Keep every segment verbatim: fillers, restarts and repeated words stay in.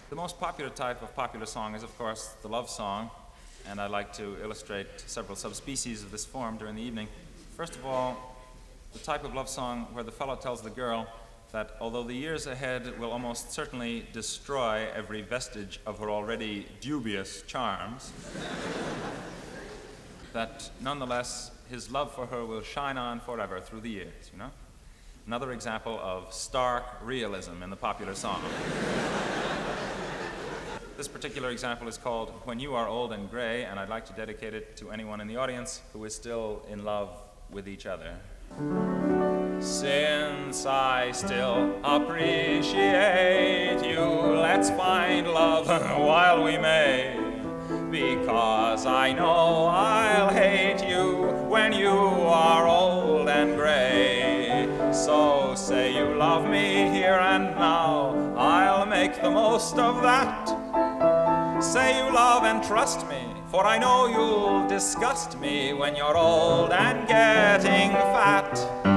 The most popular type of popular song is, of course, the love song, and I'd like to illustrate several subspecies of this form during the evening. First of all, the type of love song where the fellow tells the girl that although the years ahead will almost certainly destroy every vestige of her already dubious charms, that nonetheless his love for her will shine on forever through the years, you know? Another example of stark realism in the popular song. This particular example is called When You Are Old and Gray, and I'd like to dedicate it to anyone in the audience who is still in love with each other. Since I still appreciate you, let's find love while we may, because I know I'll hate you when you are old and gray. So say you love me here and now, I'll make the most of that. Say you love and trust me, for I know you'll disgust me when you're old and getting fat.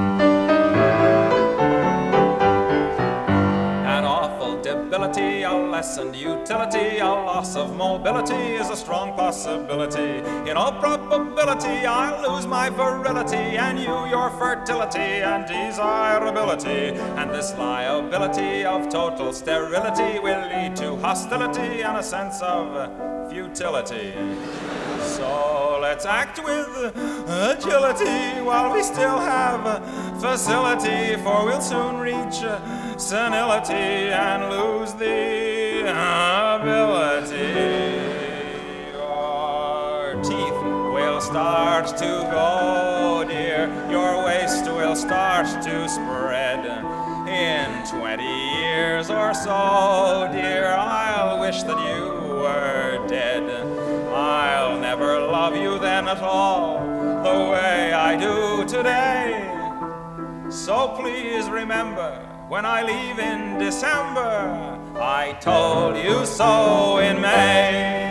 An awful debility, a lessened utility, a loss of mobility is a strong possibility. In all probability, I'll lose my virility, and you your fertility and desirability. And this liability of total sterility will lead to hostility and a sense of futility. So let's act with agility while we still have facility, for we'll soon reach senility and lose the ability. Your teeth will start to go, dear, your waist will start to spread. In twenty years or so, dear, I'll wish that you were dead. I'll never love you then at all the way I do today. So please remember, when I leave in December, I told you so in May.